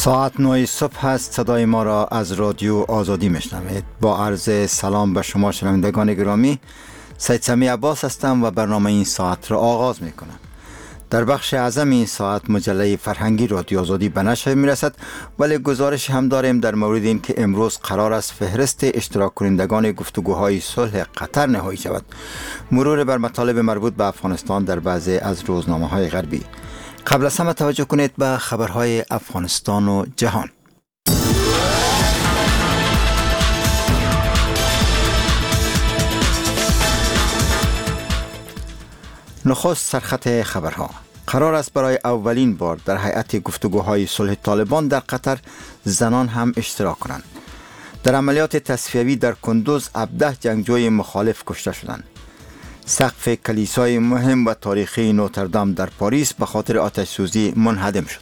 ساعت 9 صبح است. صدای ما را از رادیو آزادی میشنوید. با عرض سلام به شما شنوندگان گرامی، سید سمی عباس هستم و برنامه این ساعت را آغاز میکنم. در بخش اعظم این ساعت مجله فرهنگی رادیو آزادی به نشر میرسد، ولی گزارش هم داریم در مورد این که امروز قرار است فهرست اشتراک کنندگان گفتگوهای صلح قطر نهایی شود. مرور بر مطالب مربوط به افغانستان در بعضی از روزنامه‌های غربی. قبل از همه توجه کنید به خبرهای افغانستان و جهان. نخست سرخط خبرها. قرار است برای اولین بار در هیئت گفتگوهای صلح طالبان در قطر زنان هم اشتراک کنند. در عملیات تصفیوی در کندوز 17 جنگجوی مخالف کشته شدند. سقف کلیسای مهم و تاریخی نوتردام در پاریس به خاطر آتش سوزی منهدم شد.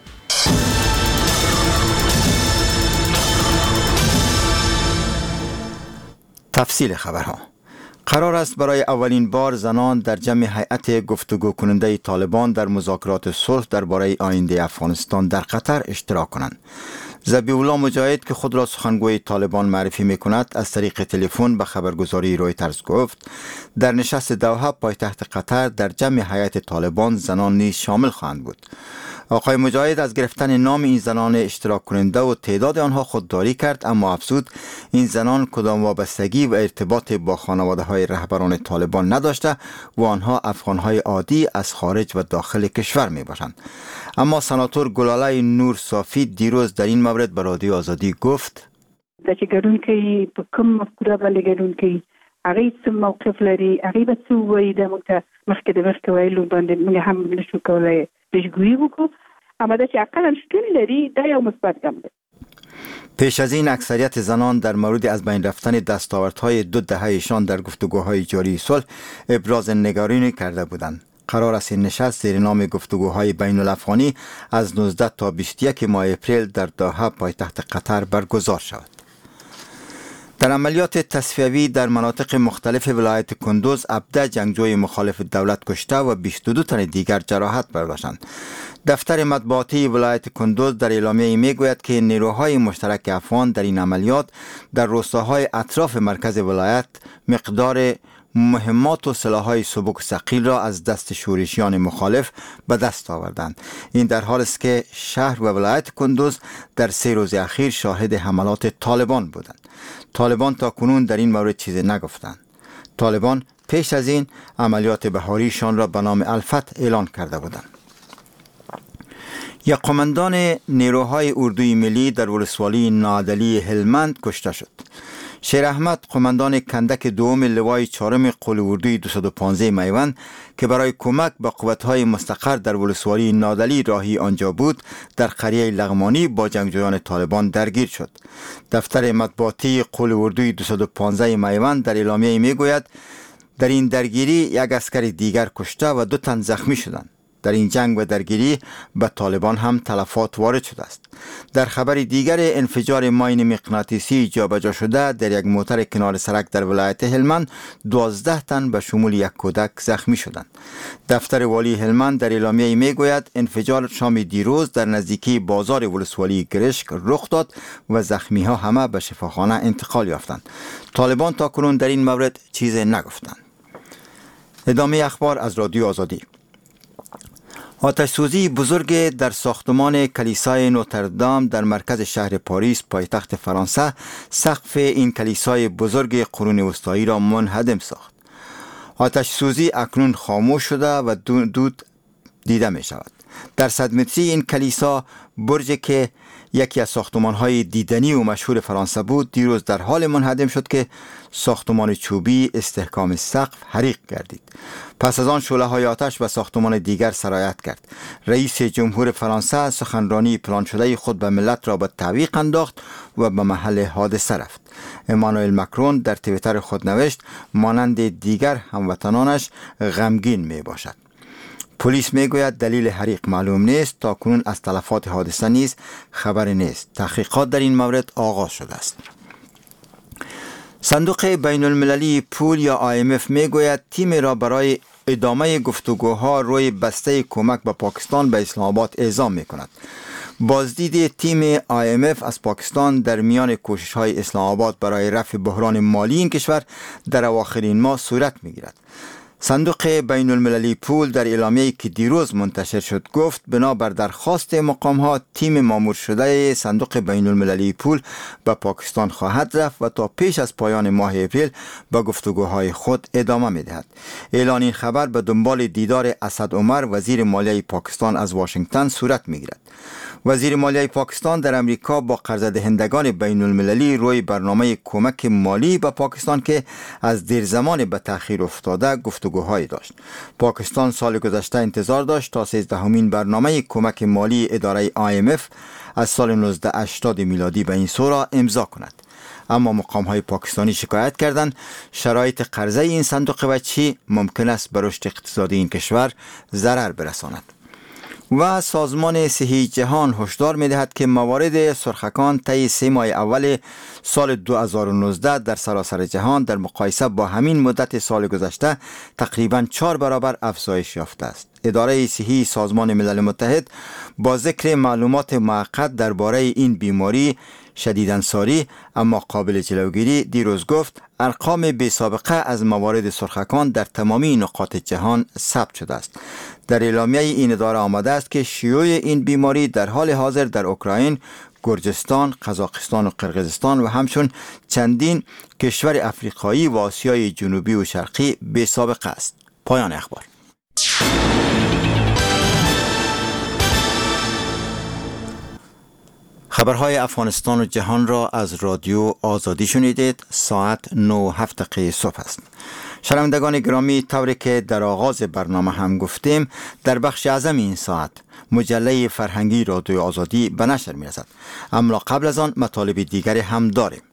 تفصیل خبرها. قرار است برای اولین بار زنان در جمع هیئت گفتگو کننده طالبان در مذاکرات صلح درباره آینده افغانستان در قطر اشتراک کنند. ذبیح‌الله مجاهد که خود را سخنگوی طالبان معرفی می‌کند از طریق تلفن به خبرگزاری رویترز گفت در نشست دوحه پایتخت قطر در جمع هیئت طالبان زنان نیز شامل خواهند بود. آقای مجاهد از گرفتن نام این زنان اشتراک کننده و تعداد آنها خودداری کرد، اما افزود این زنان کدام وابستگی و ارتباط با خانواده‌های رهبران طالبان نداشته و آنها افغان‌های عادی از خارج و داخل کشور میباشند. اما سناتور گلاله نور صافی دیروز در این مورد به رادیو آزادی گفت چې ګډونکي په کوم مفکوره باندې ګډونکي هغه څه موقف لري، هغه به څه وایي، د موږ مخکې د مخکې ویلو باندې موږ هم نشو کولای پیشګویي وکړو، اما دا چې عقلاً شتون لري دا یو مثبت ګام دی. پیش از این اکثریت زنان در مورد از بین رفتن دستاوردهای 2 دهه‌شان در گفتگوهای جاری صلح ابراز نگرانی کرده بودند. قرار است این نشست زیر نام گفتگوهای بین الافغانی از 19 تا 21 ماه اپریل در دوحه پایتخت قطر برگزار شود. در عملیات تصفیوی در مناطق مختلف ولایت کندوز 17 جنگجوی مخالف دولت کشته و 22 تن دیگر جراحت برداشتند. دفتر مطبوعاتی ولایت کندوز در اعلامیه میگوید که نیروهای مشترک افغان در این عملیات در روستاهای اطراف مرکز ولایت مقدار مهمات و سلاح‌های سبک و ثقیل را از دست شورشیان مخالف به دست آوردند. این در حالی است که شهر و ولایت کندوز در 3 روز اخیر شاهد حملات طالبان بودند. طالبان تا کنون در این مورد چیزی نگفتند. طالبان پیش از این عملیات بهاریشان را به نام الفتح اعلان کرده بودند. یک قماندان نیروهای اردوی ملی در ولسوالی نادلی هلمند کشته شد. شیر احمد قماندان کندک دوم لوای 4 قول اردوی 215 میوند که برای کمک به قوت‌های مستقر در ولسوالی نادلی راهی آنجا بود در قریه لغمانی با جنگجویان طالبان درگیر شد. دفتر مطبوعاتی قول اردوی 215 میوند در اعلامیه میگوید در این درگیری یک عسکر دیگر کشته و 2 تن زخمی شدند. در این جنگ و درگیری به طالبان هم تلفات وارد شده است. در خبر دیگر انفجار ماین مغناطیسی جابجا شده در یک موتر کنار سرک در ولایت هلمند 12 تن به شمول یک کودک زخمی شدند. دفتر والی هلمند در اعلامیه میگوید انفجار شام دیروز در نزدیکی بازار ولسوالی گرشک رخ داد و زخمی ها همه به شفاخانه انتقال یافتند. طالبان تا کنون در این مورد چیزی نگفتند. ادامه اخبار از رادیو آزادی. آتش سوزی بزرگ در ساختمان کلیسای نوتردام در مرکز شهر پاریس پایتخت فرانسه سقف این کلیسای بزرگ قرون وسطایی را منهدم ساخت. آتش سوزی اکنون خاموش شده و دود دیده می شود. در 100 متری این کلیسا، برجی که یکی از ساختمان‌های دیدنی و مشهور فرانسه بود، دیروز در حال منهدم شد که ساختمان چوبی استحکام سقف حریق گردید. پس از آن شعله‌های آتش و ساختمان دیگر سرایت کرد. رئیس جمهور فرانسه سخنرانی پلان شده خود به ملت را به تعویق انداخت و به محل حادثه رفت. امانوئل مکرون در توییتر خود نوشت مانند دیگر هموطنانش غمگین می باشد. پلیس میگوید دلیل حریق معلوم نیست. تا کنون از تلفات حادثه نیز خبری نیست. تحقیقات در این مورد آغاز شده است. صندوق بین المللی پول یا IMF میگوید تیم را برای ادامه گفتگوها روی بسته کمک به پاکستان به اسلام آباد اعزام میکند. بازدید تیم IMF از پاکستان در میان کوشش‌های اسلام آباد برای رفع بحران مالی این کشور در اواخرین ماه صورت می‌گیرد. صندوق بین المللی پول در اعلامیه‌ای که دیروز منتشر شد گفت بنابر درخواست مقام‌ها تیم مامور شده صندوق بین المللی پول به پاکستان خواهد رفت و تا پیش از پایان ماه اپریل به گفتگوهای خود ادامه می‌دهد. اعلان این خبر به دنبال دیدار اسد عمر وزیر مالیه پاکستان از واشنگتن صورت می‌گیرد. وزیر مالیه پاکستان در امریکا با قرض دهندگان بین المللی روی برنامه کمک مالی به پاکستان که از دیر زمان به تأخیر افتاده گفتگوهایی داشت. پاکستان سال گذشته انتظار داشت تا 13مین برنامه کمک مالی اداره IMF از سال 1980 میلادی به این سو را امضا کند. اما مقام‌های پاکستانی شکایت کردند شرایط قرضه این صندوق وجهی ممکن است به رشد اقتصادی این کشور ضرر برساند. و سازمان صحی جهان هشدار می‌دهد که موارد سرخکان طی 3 ماه اول سال 2019 در سراسر جهان در مقایسه با همین مدت سال گذشته تقریباً 4 برابر افزایش یافته است. اداره صحی سازمان ملل متحد با ذکر معلومات موقت درباره این بیماری شدیداً ساری اما قابل جلوگیری دیروز گفت ارقام بی سابقه از موارد سرخکان در تمامی نقاط جهان ثبت شده است. در اعلامیه این اداره آمده است که شیوع این بیماری در حال حاضر در اوکراین، گرجستان، قزاقستان و قرقیزستان و همچون چندین کشور افریقایی و آسیای جنوبی و شرقی بی سابقه است. پایان اخبار. خبرهای افغانستان و جهان را از رادیو آزادی شنیدید. ساعت 9:07 صبح است. شنوندگان گرامی، طوری که در آغاز برنامه هم گفتیم در بخش اعظم این ساعت مجله فرهنگی رادیو آزادی به نشر می رسد. اما قبل از آن مطالب دیگری هم داریم.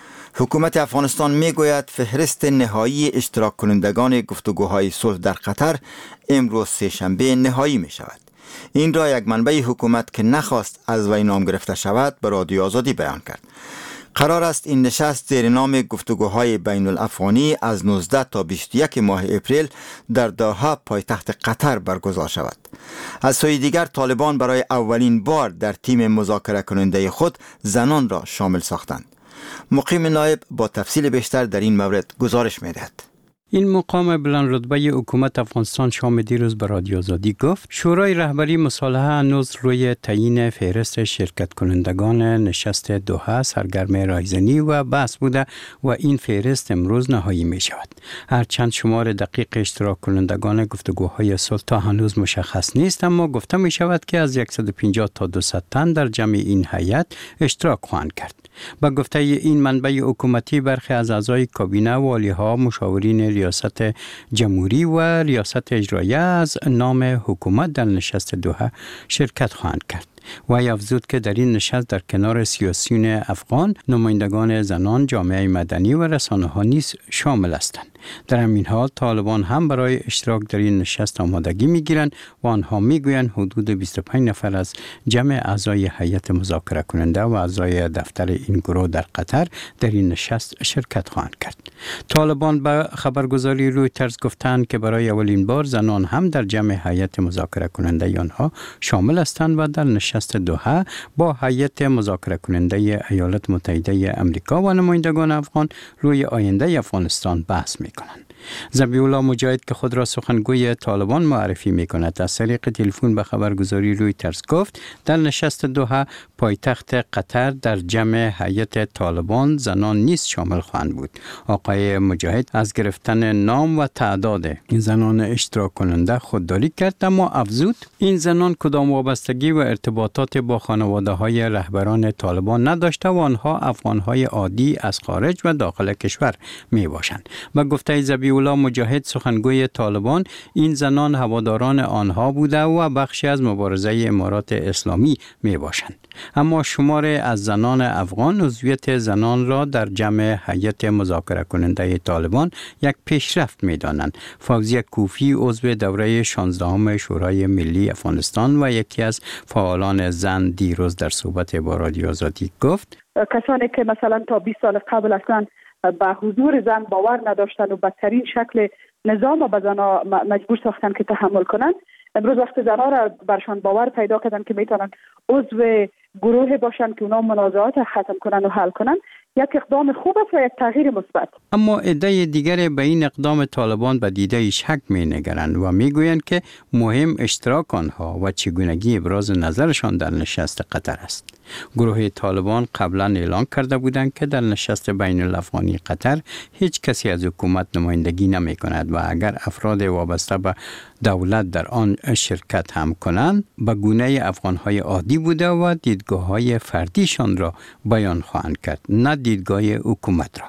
حکومت افغانستان می گوید فهرست نهایی اشتراک کنندگان گفتگوهای صلح در قطر امروز سه‌شنبه نهایی می شود. این را یک منبع حکومت که نخواست از وی نام گرفته شود به رادیو آزادی بیان کرد. قرار است این نشست زیر نام گفتگوهای بین الافغانی از 19 تا 21 ماه اپریل در دوحه پایتخت قطر برگزار شود. از سوی دیگر طالبان برای اولین بار در تیم مذاکره کننده خود زنان را شامل ساختند. مقیم نایب با تفصیل بیشتر در این مورد گزارش می‌دهد. این مقام بلند رتبه حکومت افغانستان شام دیروز به رادیو آزادی گفت شورای رهبری مصالحه هنوز روی تعیین فهرست شرکت کنندگان نشست دوحه سرگرم رایزنی و بحث بوده و این فهرست امروز نهایی می شود. هرچند شمار دقیق اشتراک کنندگان گفتگوهای صلح تا هنوز مشخص نیست، اما گفته می شود که از 150 تا 200 تن در جمع این هیئت اشتراک خواهند کرد. با گفته این منبع حکومتی برخی از اعضای کابینه، والی‌ها، مشاورین ریاست جمهوری و ریاست اجراییه از نام حکومت در نشست دوحه شرکت خواهند کرد. و افزود که در این نشست در کنار سیاسیون افغان نمایندگان زنان، جامعه مدنی و رسانه‌ها نیز شامل هستند. در همین حال طالبان هم برای اشتراک در این نشست آمادگی می‌گیرند و آنها می‌گویند حدود 25 نفر از جمع اعضای هیئت مذاکره کننده و اعضای دفتر این گروه در قطر در این نشست شرکت خواهند کرد. طالبان به خبرگزاری رویترز گفتند که برای اولین بار زنان هم در جمع هیئت مذاکره کننده آنها شامل هستند و در نشست دوحه با هیئت مذاکره کننده ایالات متحده آمریکا و نمایندگان افغان روی آینده افغانستان بحث می‌کنند. ذبیح الله مجاهد که خود را سخنگوی طالبان معرفی می‌کند از طریق تلفن به خبرگزاری رویترز گفت در نشست دوحه پایتخت قطر در جمع هیئت طالبان زنان نیز شامل خواهند بود. آقای مجاهد از گرفتن نام و تعداد این زنان اشتراک کننده خودداری کرد، اما افزود این زنان کدام وابستگی و ارتباطات با خانواده‌های رهبران طالبان نداشته و آنها افغان‌های عادی از خارج و داخل کشور میباشند. و گفته ذبیح الله مجاهد سخنگوی طالبان این زنان هواداران آنها بوده و بخشی از مبارزه امارات اسلامی میباشند. اما شمار از زنان افغان عضویت زنان را در جمع هیئت مذاکره کننده طالبان یک پیشرفت می‌دانند. فوزیه کوفی عضو دوره 16 شورای ملی افغانستان و یکی از فعالان زن دیروز در صحبت با رادیو آزادی گفت کسانی که مثلا تا 20 سال قبل اصلا به حضور زن باور نداشتن و بدترین شکل نظام به زنها مجبور ساختن که تحمل کنن. امروز وقت زنها را برشان باور پیدا کردن که میتونن عضو گروه باشن که اونا منازعات ختم کنن و حل کنن، یک اقدام خوب است و یک تغییر مثبت. اما عده دیگر به این اقدام طالبان به دیده شک می‌نگرند و میگویند که مهم اشتراک آنها و چگونگی ابراز نظرشان در نشست قطر است. گروه طالبان قبلا اعلان کرده بودند که در نشست بین الافغانی قطر هیچ کسی از حکومت نمایندگی نمی کند و اگر افراد وابسته به دولت در آن شرکت هم کنند به گونه افغانهای عادی بوده و دیدگاه‌های فردیشان را بیان خواهند کرد، نه دیدگاه حکومت را.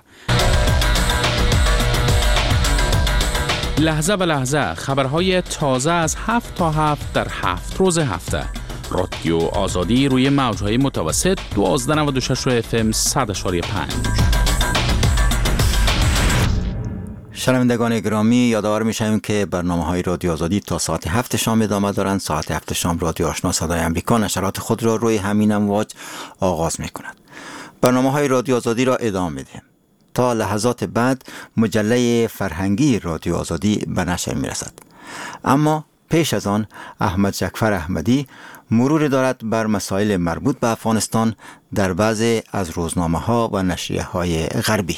لحظه به لحظه خبرهای تازه از 7 تا 7 در 7 روز هفته. رادیو آزادی روی موج‌های متوسط 1296 FM 100.5. شنوندگان گرامی، یادآور می‌شویم که برنامه‌های رادیو آزادی تا ساعت 7 شام ادامه دارند. ساعت 7 شام رادیو آشنا صدای امریکا نشرات خود را روی همین امواج آغاز می‌کند. برنامه‌های رادیو آزادی را ادامه می‌دهیم. تا لحظات بعد مجله فرهنگی رادیو آزادی به نشر می‌رسد. اما پیش از آن احمد جعفر احمدی مرور دارد بر مسائل مربوط به افغانستان در بعضی از روزنامه‌ها و نشریه‌های غربی.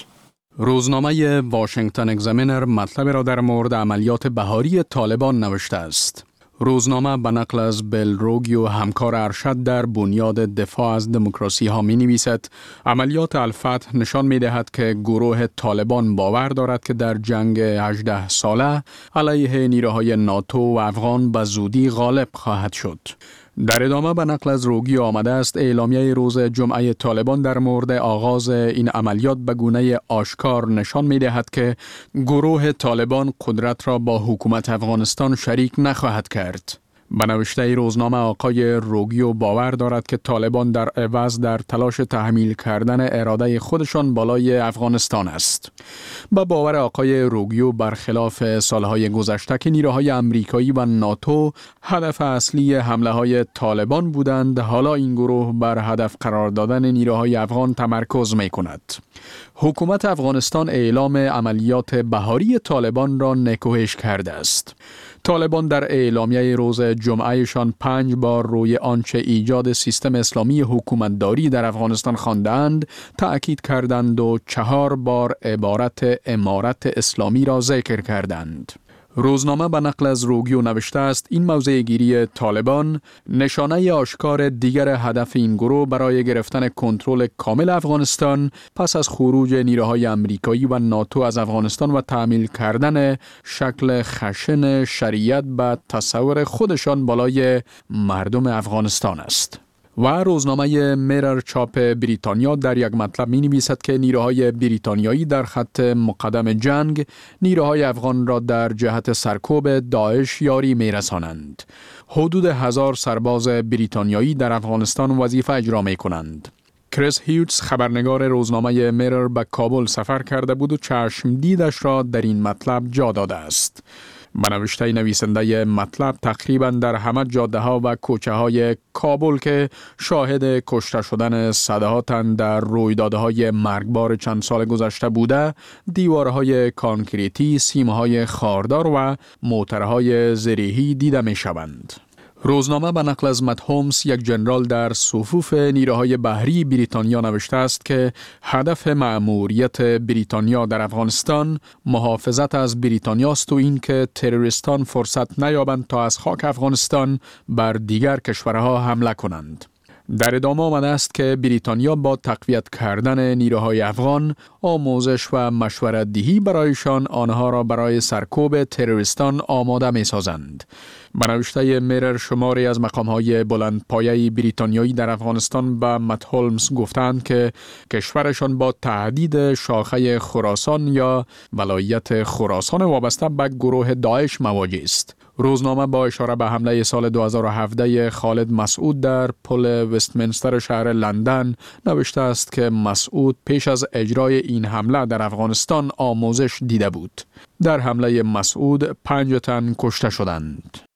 روزنامه واشنگتن اگزامینر مطلب را در مورد عملیات بهاری طالبان نوشته است. روزنامه به نقل از بیل روگی و همکار ارشد در بنیاد دفاع از دموکراسی ها می نویسد عملیات الفتح نشان می دهد که گروه طالبان باور دارد که در جنگ 18 ساله علیه نیروهای ناتو و افغان به زودی غالب خواهد شد. در ادامه به نقل از روگی آمده است اعلامیه روز جمعه طالبان در مورد آغاز این عملیات به گونه آشکار نشان می دهد که گروه طالبان قدرت را با حکومت افغانستان شریک نخواهد کرد. به نوشته روزنامه آقای روگیو باور دارد که طالبان در عوض در تلاش تحمیل کردن اراده خودشان بالای افغانستان است. با باور آقای روگیو برخلاف سالهای گذشته که نیروهای امریکایی و ناتو هدف اصلی حمله های طالبان بودند، حالا این گروه بر هدف قرار دادن نیروهای افغان تمرکز می کند. حکومت افغانستان اعلام عملیات بهاری طالبان را نکوهش کرده است. طالبان در اعلامیه روز جمعهشان 5 بار روی آنچه ایجاد سیستم اسلامی حکومتداری در افغانستان خواندند تأکید کردند و 4 بار عبارت امارت اسلامی را ذکر کردند. روزنامه به نقل از روگیو نوشته است این موضع گیری طالبان نشانه آشکار دیگر هدف این گروه برای گرفتن کنترل کامل افغانستان پس از خروج نیروهای امریکایی و ناتو از افغانستان و تعمیل کردن شکل خشن شریعت به تصور خودشان بالای مردم افغانستان است. و روزنامه میرر چاپ بریتانیا در یک مطلب می نویسد که نیروهای بریتانیایی در خط مقدم جنگ نیروهای افغان را در جهت سرکوب داعش یاری می رسانند. حدود 1000 سرباز بریتانیایی در افغانستان وظیفه اجرا می کنند. کریس هیوتز خبرنگار روزنامه میرر به کابل سفر کرده بود و چشم دیدش را در این مطلب جا داده است. به نوشته نویسنده مطلب تقریبا در همه جاده ها و کوچه های کابل که شاهد کشته شدن صدها تن در رویدادهای مرگبار چند سال گذشته بوده، دیوارهای کانکریتی، سیمهای خاردار و موترهای زرهی دیده می شوند. روزنامه به نقل از مت هومز یک جنرال در صفوف نیروهای بحری بریتانیا نوشته است که هدف مأموریت بریتانیا در افغانستان محافظت از بریتانیاست و این که تروریستان فرصت نیابند تا از خاک افغانستان بر دیگر کشورها حمله کنند. در ادامه آمده است که بریتانیا با تقویت کردن نیروهای افغان آموزش و مشورت دهی برایشان آنها را برای سرکوب تروریستان آماده می سازند. به نوشته میرر شماری از مقام‌های بلندپایه بریتانیایی در افغانستان به مت هولمز گفتند که کشورشان با تهدید شاخه خراسان یا ولایت خراسان وابسته به گروه داعش مواجه است. روزنامه با اشاره به حمله سال 2017 خالد مسعود در پل وستمنستر شهر لندن نوشته است که مسعود پیش از اجرای این حمله در افغانستان آموزش دیده بود. در حمله مسعود 5 تن کشته شدند.